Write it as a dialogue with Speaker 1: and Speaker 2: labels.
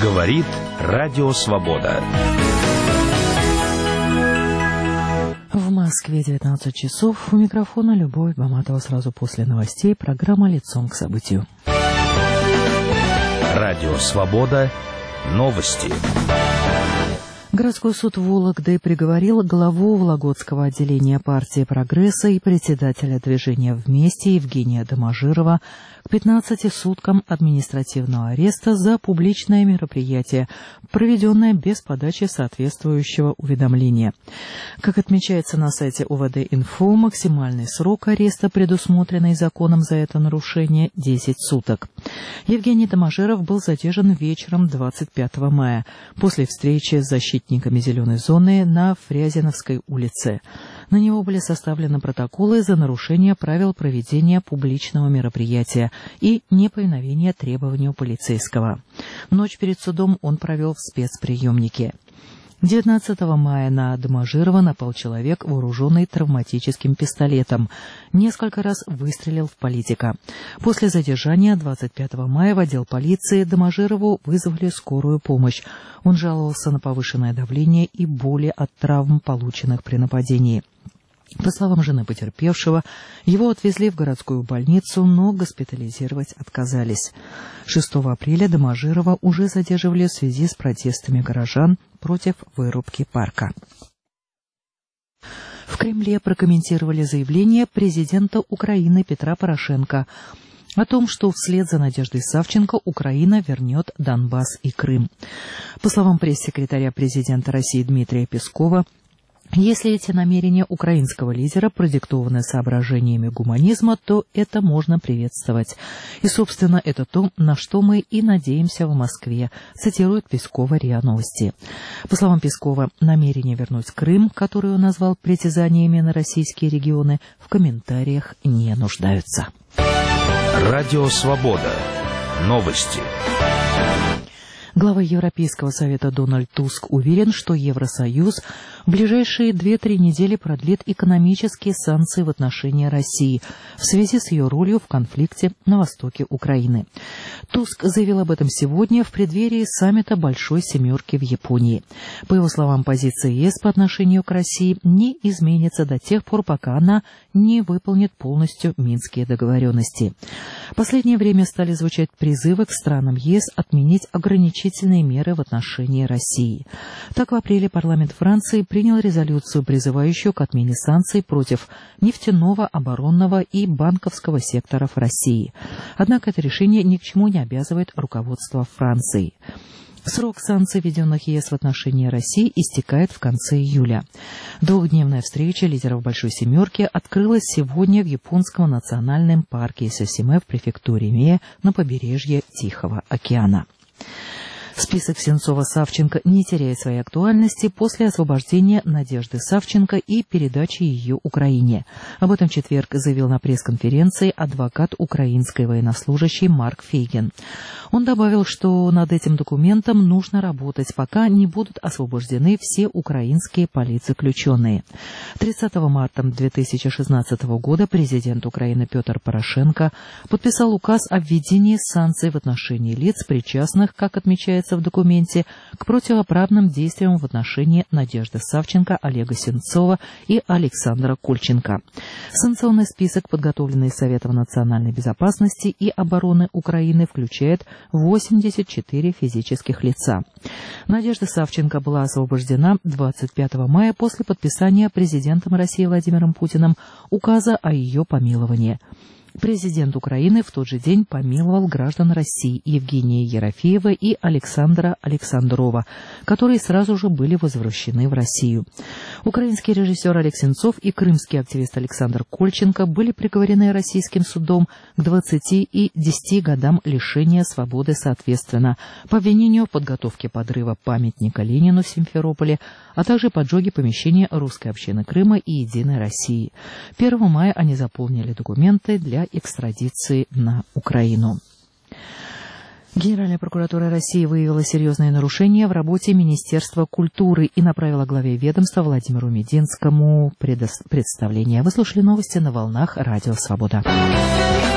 Speaker 1: Говорит Радио Свобода.
Speaker 2: В Москве 19 часов. У микрофона Любовь Баматова. Сразу после новостей программа «Лицом к событию».
Speaker 1: Радио Свобода. Новости.
Speaker 2: Городской суд Вологды приговорил главу Вологодского отделения партии «Прогресса» и председателя движения «Вместе» Евгения Доможирова к 15 суткам административного ареста за публичное мероприятие, проведенное без подачи соответствующего уведомления. Как отмечается на сайте УВД-Инфо, максимальный срок ареста, предусмотренный законом за это нарушение, 10 суток. Евгений Доможиров был задержан вечером 25 мая после встречи с защитниками «Зеленой зоны» на Фрязиновской улице. На него были составлены протоколы за нарушение правил проведения публичного мероприятия и неповиновение требованию полицейского. Ночь перед судом он провел в спецприемнике. 19 мая на Доможирова напал человек, вооруженный травматическим пистолетом. Несколько раз выстрелил в политика. После задержания 25 мая в отдел полиции Доможирову вызвали скорую помощь. Он жаловался на повышенное давление и боли от травм, полученных при нападении. По словам жены потерпевшего, его отвезли в городскую больницу, но госпитализировать отказались. 6 апреля Доможирова уже задерживали в связи с протестами горожан против вырубки парка. В Кремле прокомментировали заявление президента Украины Петра Порошенко о том, что вслед за Надеждой Савченко Украина вернет Донбасс и Крым. По словам пресс-секретаря президента России Дмитрия Пескова, если эти намерения украинского лидера продиктованы соображениями гуманизма, то это можно приветствовать. И, собственно, это то, на что мы и надеемся в Москве, цитирует Пескова РИА Новости. По словам Пескова, намерение вернуть Крым, который он назвал притязаниями на российские регионы, в комментариях не нуждаются.
Speaker 1: Радио Свобода. Новости.
Speaker 2: Глава Европейского совета Дональд Туск уверен, что Евросоюз в ближайшие 2-3 недели продлит экономические санкции в отношении России в связи с ее ролью в конфликте на востоке Украины. Туск заявил об этом сегодня в преддверии саммита Большой Семерки в Японии. По его словам, позиция ЕС по отношению к России не изменится до тех пор, пока она не выполнит полностью Минские договоренности. В последнее время стали звучать призывы к странам ЕС отменить ограничительные меры в отношении России. Так, в апреле парламент Франции принял резолюцию, призывающую к отмене санкций против нефтяного, оборонного и банковского секторов России. Однако это решение ни к чему не обязывает руководство Франции. Срок санкций, введенных ЕС в отношении России, истекает в конце июля. Двухдневная встреча лидеров Большой Семерки открылась сегодня в японском национальном парке Сосиме в префектуре Мие на побережье Тихого океана. Список Сенцова-Савченко не теряет своей актуальности после освобождения Надежды Савченко и передачи ее Украине. Об этом в четверг заявил на пресс-конференции адвокат украинской военнослужащей Марк Фейген. Он добавил, что над этим документом нужно работать, пока не будут освобождены все украинские политзаключенные. 30 марта 2016 года президент Украины Петр Порошенко подписал указ о введении санкций в отношении лиц, причастных, как отмечается в документе, к противоправным действиям в отношении Надежды Савченко, Олега Сенцова и Александра Кольченко. Санкционный список, подготовленный Советом национальной безопасности и обороны Украины, включает 84 физических лица. Надежда Савченко была освобождена 25 мая после подписания президентом России Владимиром Путиным указа о ее помиловании. Президент Украины в тот же день помиловал граждан России Евгения Ерофеева и Александра Александрова, которые сразу же были возвращены в Россию. Украинский режиссер Олег Сенцов и крымский активист Александр Кольченко были приговорены российским судом к 20 и 10 годам лишения свободы соответственно по обвинению в подготовке подрыва памятника Ленину в Симферополе, а также поджоге помещения русской общины Крыма и Единой России. 1 мая они заполнили документы для экстрадиции на Украину. Генеральная прокуратура России выявила серьезные нарушения в работе Министерства культуры и направила главе ведомства Владимиру Мединскому представление. Вы слушали новости на волнах Радио Свобода.